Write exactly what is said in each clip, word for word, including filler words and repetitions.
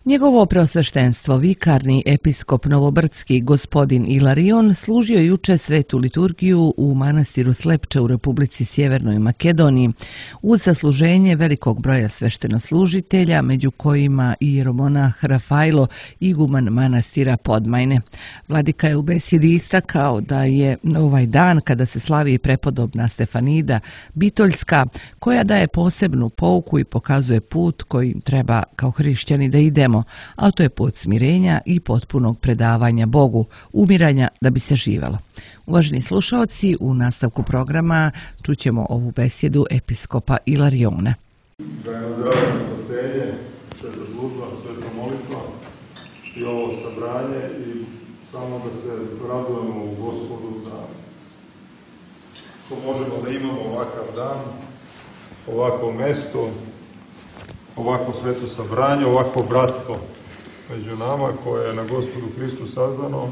Njegovo preosveštenstvo, vikarni episkop Novobrdski gospodin Ilarion, služio juče svetu liturgiju u manastiru Slepče u Republici Sjevernoj Makedoniji uz zasluženje velikog broja sveštenoslužitelja, među kojima i jeromonah Rafajlo, iguman manastira Podmajne. Vladika je u besjedi istakao da je ovaj dan kada se slavi prepodobna Stefanida Bitoljska, koja daje posebnu pouku i pokazuje put kojim treba kao hrišćani da idemo, a to je put smirenja i potpunog predavanja Bogu, umiranja da bi se živelo. Uvaženi slušaoci, u nastavku programa čućemo ovu besjedu episkopa Ilariona. Da je na zdravljenje spasenje, sveta služba, sveta molitva i ovo sabranje i samo da se radujemo u Gospodu da što možemo da imamo ovakav dan, ovako mesto, ovako sveto sabranje, ovako bratstvo među nama koje je na Gospodu Hristu sazdano.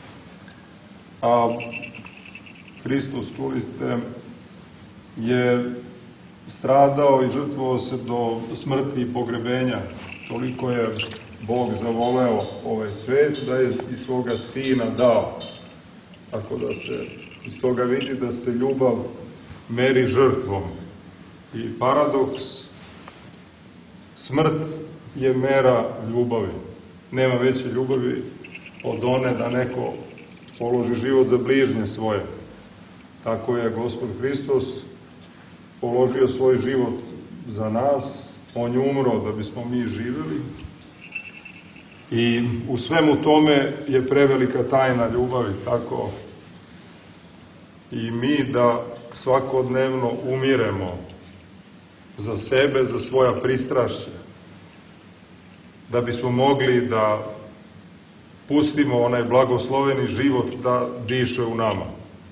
A Hristos, čuli ste, je stradao i žrtvovao se do smrti i pogrebenja. Toliko je Bog zavoleo ovaj svet da je i svoga Sina dao. Tako da se iz toga vidi da se ljubav meri žrtvom. I paradoks, smrt je mera ljubavi. Nema veće ljubavi od one da neko položi život za bližnje svoje. Tako je Gospod Hristos položio svoj život za nas. On je umro da bismo mi živeli. I u svemu tome je prevelika tajna ljubavi. Tako i mi da svakodnevno umiremo za sebe, za svoja pristrašća, da bismo mogli da pustimo onaj blagosloveni život da diše u nama.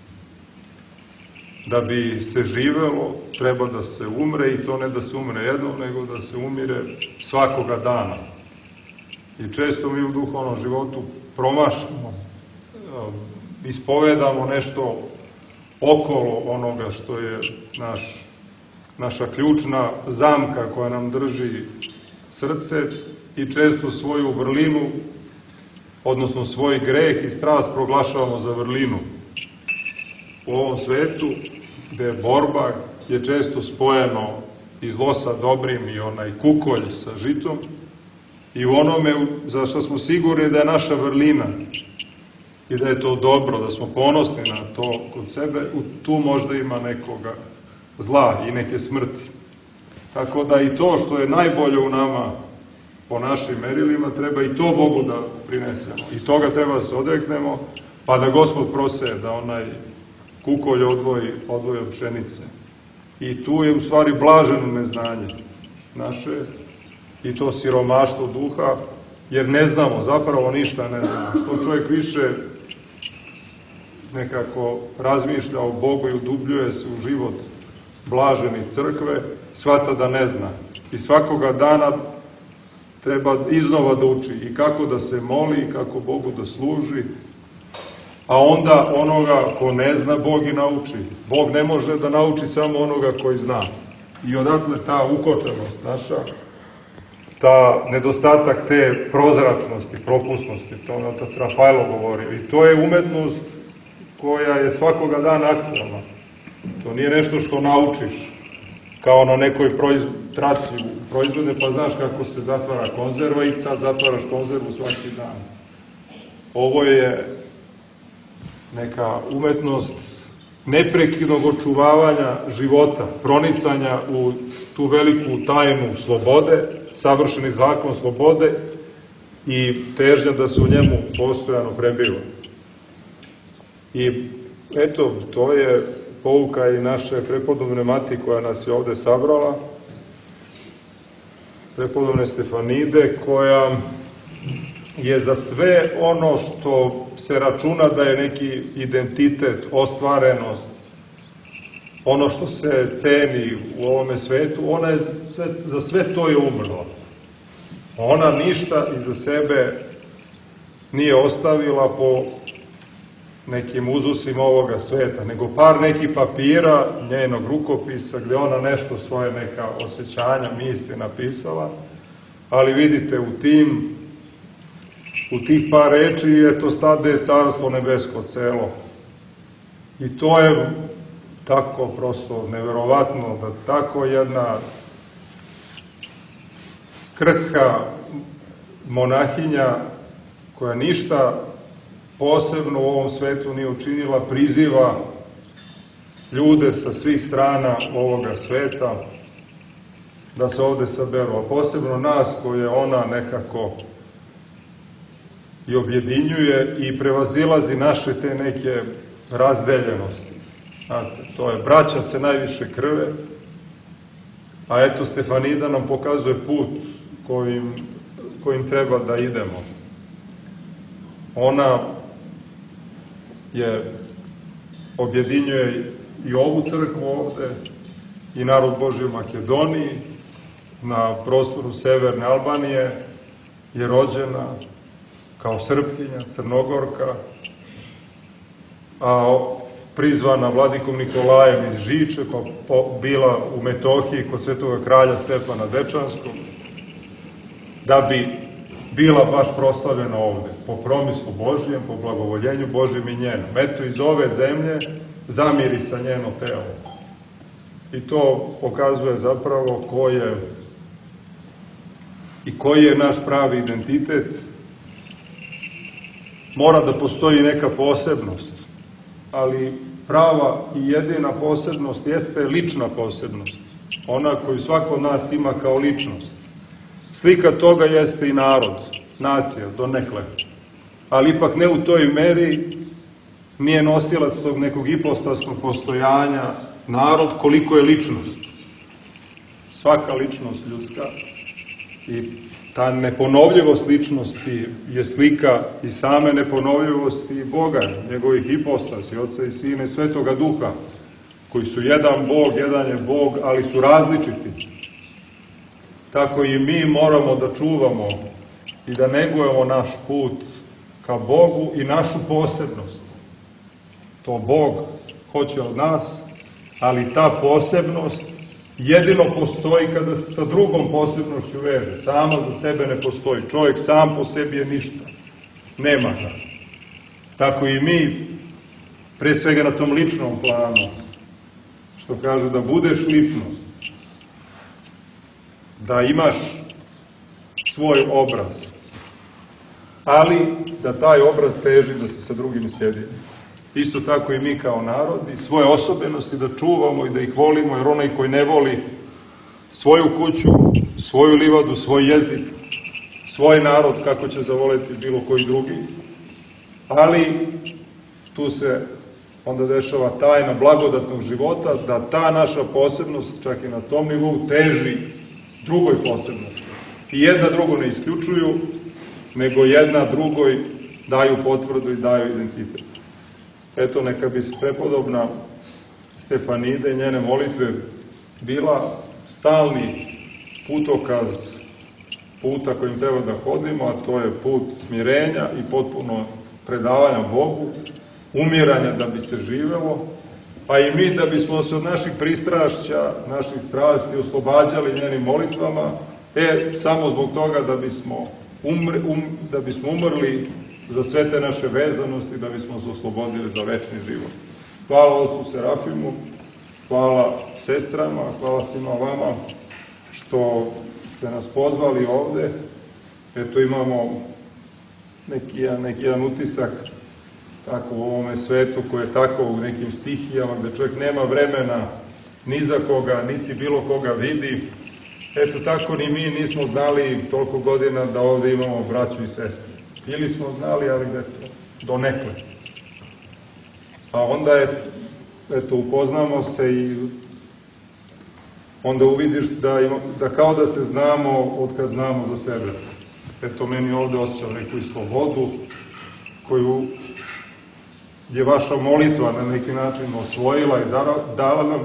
Da bi se živelo, treba da se umre, i to ne da se umre jednom, nego da se umire svakoga dana. I često mi u duhovnom životu promašamo, ispovedamo nešto okolo onoga što je naš, naša ključna zamka koja nam drži srce, i često svoju vrlinu, odnosno svoj greh i strast proglašavamo za vrlinu. U ovom svetu, gde je borba, je često spojeno i zlo sa dobrim i onaj kukolj sa žitom, i u onome za što smo sigurni da je naša vrlina i da je to dobro, da smo ponosni na to kod sebe, tu možda ima nekoga zla i neke smrti. Tako da i to što je najbolje u nama po našim merilima, treba i to Bogu da prinesemo. I toga treba da se odreknemo, pa da Gospod prose da onaj kukolj odvoji, odvoji od pšenice. I tu je u stvari blaženo neznanje naše, i to siromaštvo duha, jer ne znamo, zapravo ništa ne znamo. Što čovjek više nekako razmišlja o Bogu i udubljuje se u život blaženi crkve, shvata da ne zna. I svakoga dana treba iznova da uči i kako da se moli, i kako Bogu da služi, a onda onoga ko ne zna, Bog i nauči. Bog ne može da nauči samo onoga koji zna. I odatle ta ukočenost naša, ta nedostatak te prozračnosti, propusnosti, to je otac Rafajlo govorio. I to je umetnost koja je svakoga dana aktualna. To nije nešto što naučiš, kao na nekoj traci proizvode, pa znaš kako se zatvara konzerva i sad zatvaraš konzervu svaki dan. Ovo je neka umetnost neprekidnog očuvavanja života, pronicanja u tu veliku tajnu slobode, savršeni zakon slobode i težnja da se u njemu postojano prebiva. I eto, to je pouka i naše prepodobne mati koja nas je ovde sabrala, prepodobne Stefanide, koja je za sve ono što se računa da je neki identitet, ostvarenost, ono što se ceni u ovome svetu, ona je sve, za sve to je umrla. Ona ništa iza sebe nije ostavila po nekim uzusima ovoga sveta, nego par nekih papira njenog rukopisa gde ona nešto svoje neka osjećanja, misli napisala, Ali vidite, u tim, u tih par reči, eto, stade carstvo nebesko celo. I to je tako prosto neverovatno, da tako jedna krhka monahinja, koja ništa posebno u ovom svetu nije učinila, priziva ljude sa svih strana ovoga sveta da se ovde saberu, a posebno nas koje ona nekako i objedinjuje i prevazilazi naše te neke razdeljenosti. Znate, to je, braća se najviše krve, a eto Stefanida nam pokazuje put kojim, kojim treba da idemo. Ona je objedinjuje i ovu crkvu ovde, i narod Božji u Makedoniji, na prostoru severne Albanije, je rođena kao Srpkinja, Crnogorka, a prizvana vladikom Nikolajem iz Žiče, pa bila u Metohiji kod svetoga kralja Stefana Dečanskog, da bi bila baš proslavljena ovde, po promislu Božijem, po blagovoljenju Božijem i njenom. Eto, iz ove zemlje zamiri sa njeno telo. I to pokazuje zapravo ko je i koji je naš pravi identitet. Mora da postoji neka posebnost, ali prava i jedina posebnost jeste lična posebnost, ona koju svako od nas ima kao ličnost. Slika toga jeste i narod, nacija, donekle, ali ipak ne u toj meri, nije nosilac tog nekog ipostasnog postojanja narod koliko je ličnost. Svaka ličnost ljudska i ta neponovljivost ličnosti je slika i same neponovljivosti Boga, njegovih ipostasi, Oca i Sina i Svetoga Duha, koji su jedan Bog, jedan je Bog, ali su različiti. Tako i mi moramo da čuvamo i da negujemo naš put ka Bogu i našu posebnost. To Bog hoće od nas, ali ta posebnost jedino postoji kada se sa drugom posebnošću veže. Sama za sebe ne postoji. Čovjek sam po sebi je ništa. Nema ga. Tako i mi, pre svega na tom ličnom planu, što kaže da budeš ličnost, da imaš svoj obraz, ali da taj obraz teži da se sa drugim sjedi. Isto tako i mi kao narod i svoje osobenosti da čuvamo i da ih volimo, jer onaj koji ne voli svoju kuću, svoju livadu, svoj jezik, svoj narod, kako će zavoleti bilo koji drugi. Ali tu se onda dešava tajna blagodatnog života, da ta naša posebnost, čak i na tom nivou, teži drugoj posebnosti. I jedna drugu ne isključuju, nego jedna drugoj daju potvrdu i daju identitet. Eto, neka bi prepodobna Stefanida i njene molitve bila stalni putokaz puta kojim treba da hodimo, a to je put smirenja i potpuno predavanja Bogu, umiranja da bi se živelo, a i mi da bismo se od naših pristrašća, naših strasti oslobađali njenim molitvama, e, samo zbog toga da bismo, umri, um, da bismo umrli za sve te naše vezanosti, da bismo se oslobodili za večni život. Hvala Otcu Serafimu, hvala sestrama, hvala svima vama što ste nas pozvali ovde. Eto, imamo neki, neki jedan utisak tako u ovome svetu koji je tako u nekim stihijama gde čovjek nema vremena ni za koga, niti bilo koga vidi. Eto, tako ni mi nismo znali toliko godina da ovde imamo braću i sestre. Ili smo znali, ali eto, donekle. Pa onda je, eto, upoznamo se i onda uvidiš da, ima, da kao da se znamo od kad znamo za sebe. Eto, meni ovde osjećam neku i slobodu koju je vaša molitva na neki način osvojila i dala, dala nam.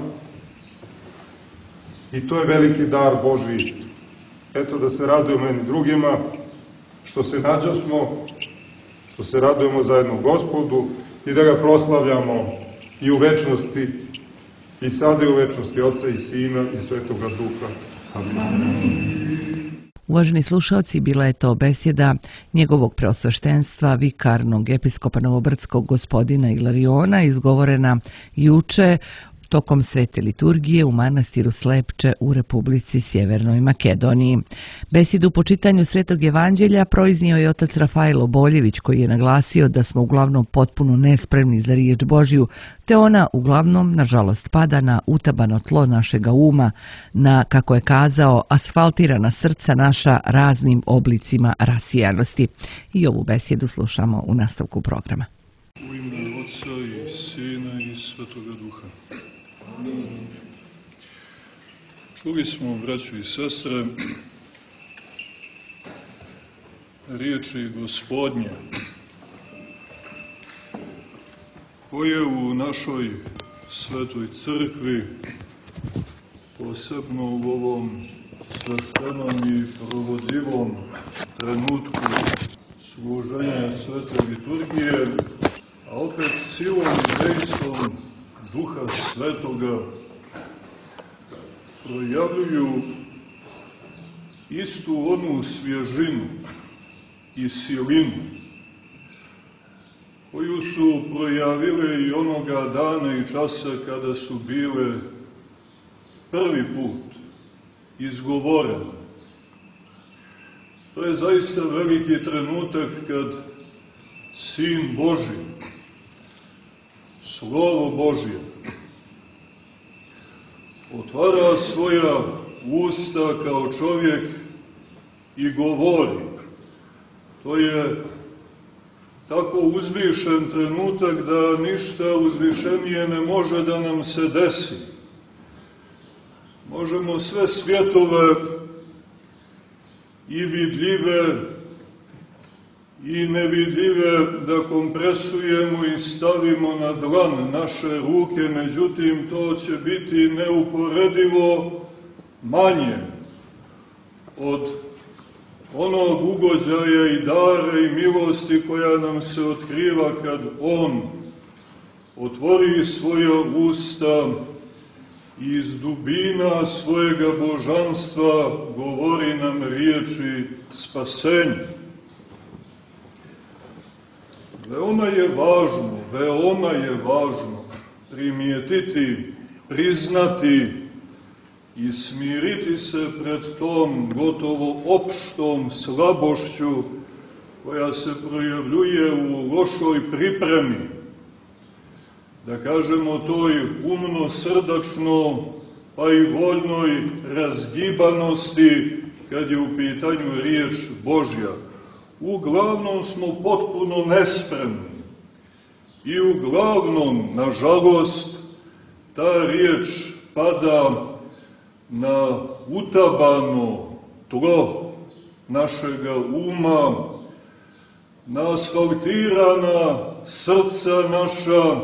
I to je veliki dar Božiji. Eto, da se radujemo jedni drugima, što se nađosmo, što se radujemo zajedno Gospodu i da ga proslavljamo i u večnosti, i sada i u večnosti Oca i Sina i Svetoga Duha. Amin. Uvaženi slušalci, bila je to besjeda njegovog preosveštenstva, vikarnog episkopa Novobrdskog gospodina Ilariona, izgovorena juče tokom svete liturgije u manastiru Slepče u Republici Sjevernoj Makedoniji. Besjedu po čitanju Svetog evanđelja proiznio je otac Rafael Boljević, koji je naglasio da smo uglavnom potpuno nespremni za riječ Božju, te ona uglavnom, nažalost, pada na utabano tlo našega uma, na, kako je kazao, asfaltirana srca naša raznim oblicima rasijanosti. I ovu besjedu slušamo u nastavku programa. U ime Otca i Sina i Svetoga Duha. Čuli smo, braćo i sestre, riječi Gospodnje, koje u našoj svetoj crkvi, posebno u ovom sveštenom i provodljivom trenutku služenja svete liturgije, a opet silom i dejstvom Duha Svetoga projavljuju istu onu svježinu i silinu koju su projavile i onoga dana i časa kada su bile prvi put izgovorene. To je zaista veliki trenutak kad Sin Božji, Slovo Božje, otvara svoja usta kao čovjek i govori. To je tako uzvišen trenutak da ništa uzvišenije ne može da nam se desi. Možemo sve svjetove i vidljive i nevidljive da kompresujemo i stavimo na dlan naše ruke, međutim to će biti neuporedivo manje od onog ugođaja i dara i milosti koja nam se otkriva kad On otvori svoja usta i iz dubina svojega božanstva govori nam riječi spasenja. Veoma je važno, veoma je važno primijetiti, priznati i smiriti se pred tom gotovo opštom slabošću koja se projavljuje u lošoj pripremi, da kažemo toj umno-srdačno pa i voljnoj razgibanosti kad je u pitanju riječ Božja. Uglavnom smo potpuno nespremni i uglavnom, nažalost, ta riječ pada na utabano tlo našega uma, na asfaltirana srca naša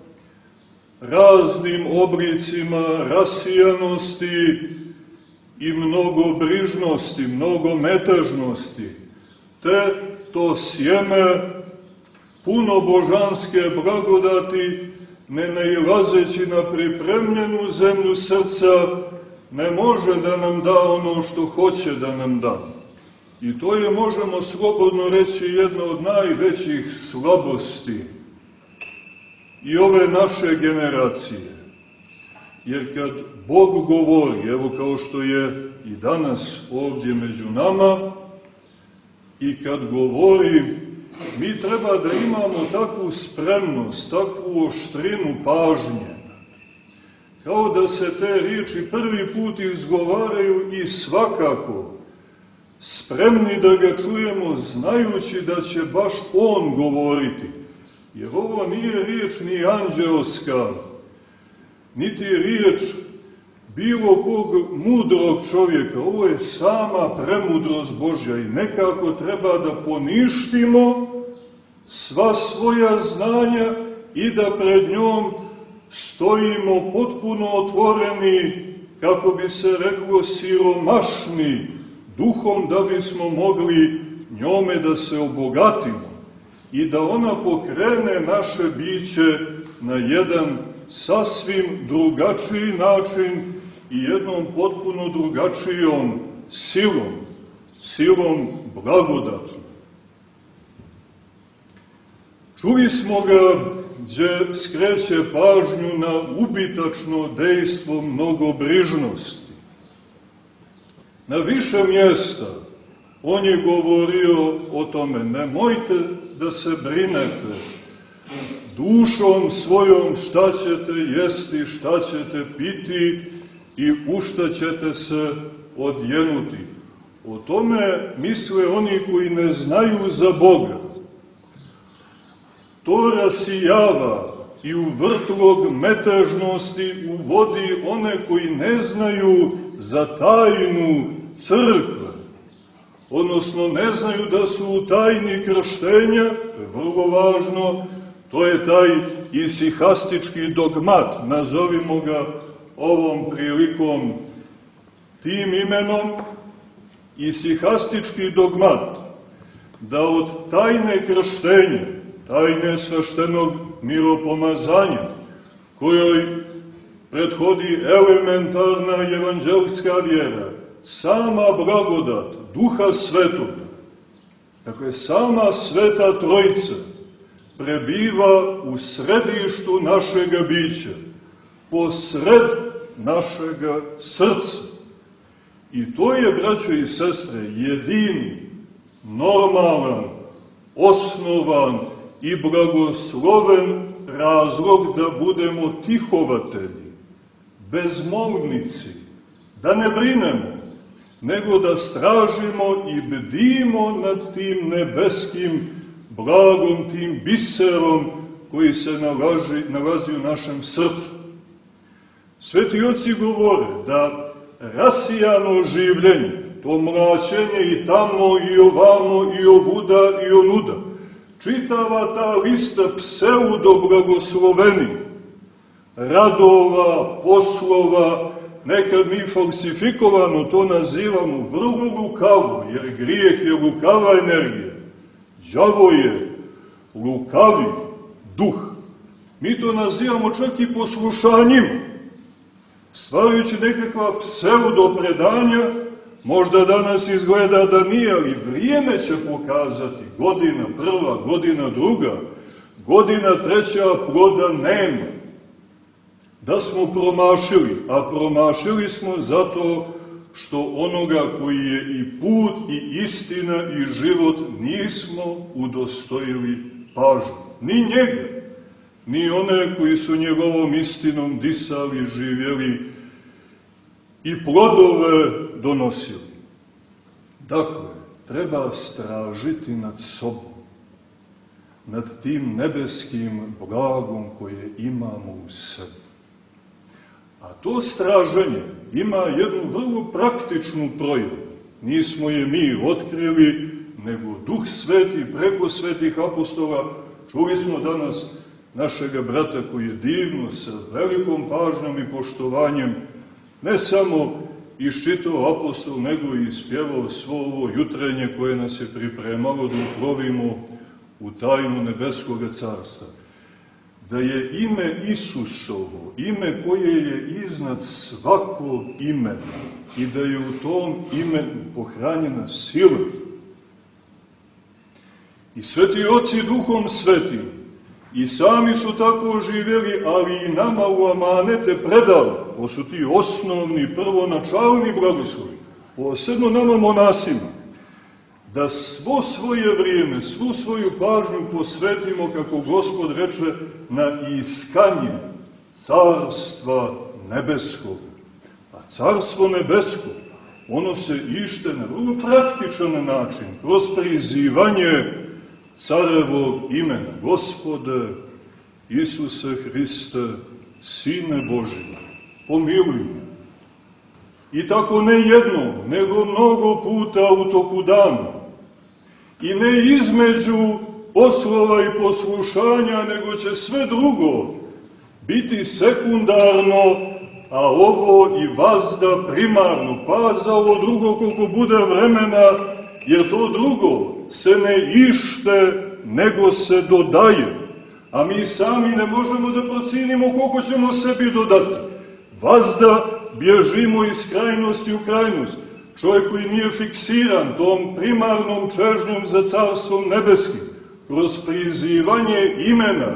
raznim oblicima rasijanosti i mnogobrižnosti, mnogometežnosti, te to sjeme puno božanske blagodati, ne nailazeći na pripremljenu zemlju srca, ne može da nam da ono što hoće da nam da. I to je, možemo slobodno reći, jedna od najvećih slabosti i ove naše generacije. Jer kad Bog govori, evo kao što je i danas ovdje među nama, i kad govori, mi treba da imamo takvu spremnost, takvu oštrinu pažnje, kao da se te riječi prvi put izgovaraju i svakako spremni da ga čujemo, znajući da će baš On govoriti. Jer ovo nije riječ ni anđelska, niti riječ bilo kog mudrog čovjeka. Ovo je sama premudrost Božja i nekako treba da poništimo sva svoja znanja i da pred njom stojimo potpuno otvoreni, kako bi se reklo, siromašni duhom, da bismo mogli njome da se obogatimo i da ona pokrene naše biće na jedan sasvim drugačiji način i jednom potpuno drugačijom silom, silom blagodatnom. Čuli smo ga gdje skreće pažnju na ubitačno dejstvo mnogobrižnosti. Na više mjesta on je govorio o tome, nemojte da se brinete dušom svojom šta ćete jesti, šta ćete piti i u šta ćete se odjenuti. O tome misle oni koji ne znaju za Boga. To rasijava i u vrtlog metežnosti uvodi one koji ne znaju za tajnu crkve, odnosno ne znaju da su u tajni krštenja, to je vrlo važno, to je taj isihastički dogmat, nazovimo ga ovom prilikom tim imenom, isihastički dogmat, da od tajne krštenja, tajne sveštenog miropomazanja, kojoj prethodi elementarna evanđelska vjera, sama blagodat Duha Svetoga, dakle sama Sveta Trojica, prebiva u središtu našega bića, posred našega srca. I to je, braćo i sestre, jedini, normalan, osnovan i blagosloven razlog da budemo tihovatelji, bezmolnici, da ne brinemo, nego da stražimo i bdimo nad tim nebeskim blagom, tim biserom koji se nalazi, nalazi u našem srcu. Sveti oci govore da rasijano življenje, to mlačenje i tamo i ovamo i ovuda i onuda, čitava ta lista pseudo-blagoslovenih radova, poslova, nekad mi falsifikovano to nazivamo vrlo lukavo, jer grijeh je lukava energija, đavo je lukavi duh. Mi to nazivamo čak i poslušanjima, stvarajući nekakva pseudo-predanja. Možda danas izgleda da nije, ali vrijeme će pokazati, godina prva, godina druga, godina treća, ploda nema. Da smo promašili, a promašili smo zato što onoga koji je i put, i istina, i život nismo udostojili pažnju. Ni njega, ni one koji su njegovom istinom disali, živjeli i plodove donosili. Dakle, treba stražiti nad sobom, nad tim nebeskim blagom koje imamo u sebi. A to straženje ima jednu vrlo praktičnu projavu. Nismo je mi otkrili, nego Duh Sveti preko svetih apostola. Čuli smo danas našega brata koji je divno, sa velikom pažnjom i poštovanjem, ne samo iščitao apostol, nego i ispjevao svo ovo jutrenje koje nas je pripremalo da uplovimo u tajnu nebeskoga carstva. Da je ime Isusovo, ime koje je iznad svakog imena i da je u tom imenu pohranjena sila. I sveti oci Duhom Svetim i sami su tako živjeli, ali i nama u amanete predali. To su ti osnovni, prvonačalni blagoslovi, posebno nama monasima, da svo svoje vrijeme, svu svoju pažnju posvetimo, kako Gospod reče, na iskanje carstva nebeskog. A carstvo nebesko, ono se ište na vrlo praktičan način, kroz prizivanje carevog imena. Gospode Isuse Hriste, Sine Božji, pomiluj me. I tako ne jedno, nego mnogo puta u toku dana. I ne između poslova i poslušanja, nego će sve drugo biti sekundarno, a ovo i vazda primarno. Pa za ovo drugo koliko bude vremena, jer to drugo se ne ište, nego se dodaje. A mi sami ne možemo da procijenimo koliko ćemo sebi dodati. Vazda bježimo iz krajnosti u krajnost. čovjek koji nije fiksiran tom primarnom čežnjom za carstvom nebeskim, kroz prizivanje imena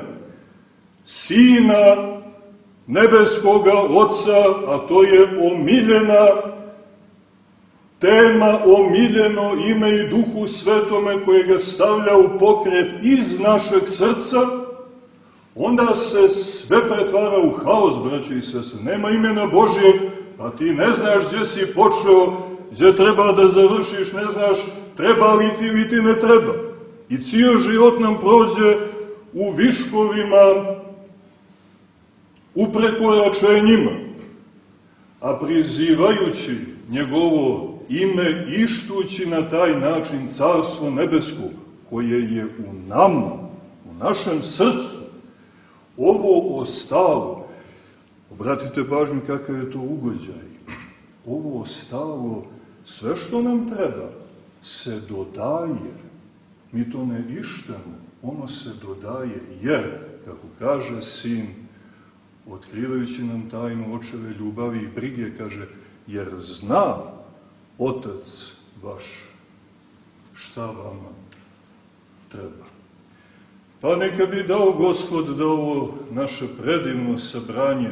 Sina nebeskoga Oca, a to je omiljena tema, omiljeno ime i Duhu Svetome koje ga stavlja u pokret iz našeg srca, onda se sve pretvara u haos, braćo i sestre. Nema imena Božjeg, a ti ne znaš gdje si počeo, gdje treba da završiš, ne znaš treba li ti ili ti ne treba. I cijel život nam prođe u viškovima, u prekoračenjima, a prizivajući njegovo ime, ištući na taj način carstvo nebesko, koje je u nama, u našem srcu, ovo ostalo, obratite pažnju kakav je to ugođaj, ovo ostalo, sve što nam treba, se dodaje. Mi to ne ištemo, ono se dodaje, jer, kako kaže Sin, otkrivajući nam tajnu očeve ljubavi i brige, kaže, jer zna Otac vaš šta vama treba. Pa neka bi dao Gospod da ovo naše predivno sabranje,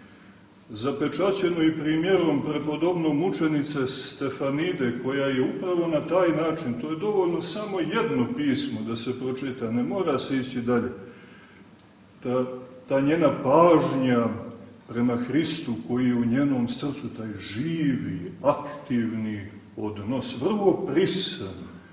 zapečaćeno i primjerom prepodobno mučenice Stefanide, koja je upravo na taj način, to je dovoljno samo jedno pismo da se pročita, ne mora se ići dalje, ta, ta njena pažnja prema Hristu koji je u njenom srcu, taj živi, aktivni odnos, vrlo prisan,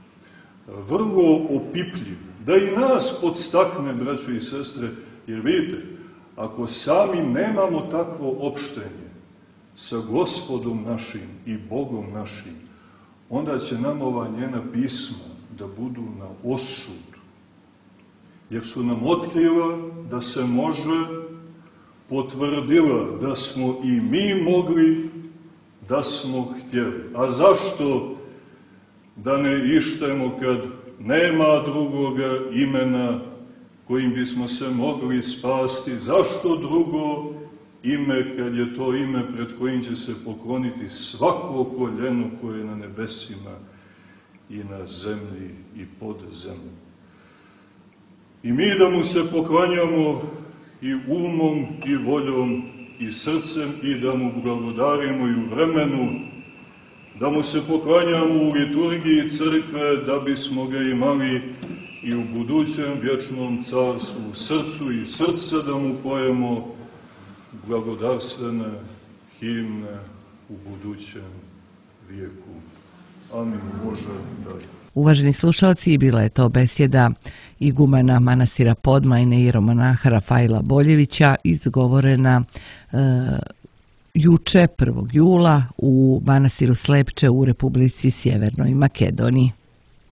vrlo opipljiv, da i nas podstakne, braćo i sestre, jer vidite, ako sami nemamo takvo opštenje sa Gospodom našim i Bogom našim, onda će nam ova njena pisma da budu na osud, jer su nam otkrila da se može, potvrdila da smo i mi mogli, da smo htjeli. A zašto da ne ištemo kad nema drugoga imena kojim bismo se mogli spasti? Zašto drugo ime kad je to ime pred kojim će se pokloniti svako koljeno koje je na nebesima i na zemlji i pod zemljom? I mi da mu se poklanjamo i umom, i voljom, i srcem, i da mu blagodarimo i u vremenu, da mu se poklanjamo u liturgiji crkve, da bismo ga imali i u budućem vječnom carstvu, u srcu i srce da mu pojemo blagodarstvene himne u budućem vijeku. Amin. Bože, daj. Uvaženi slušalci, bila je to besjeda igumana manastira Podmajne i ieromonaha Rafaila Boljevića, izgovorena e, juče prvog jula u manastiru Slepče u Republici Sjevernoj Makedoniji.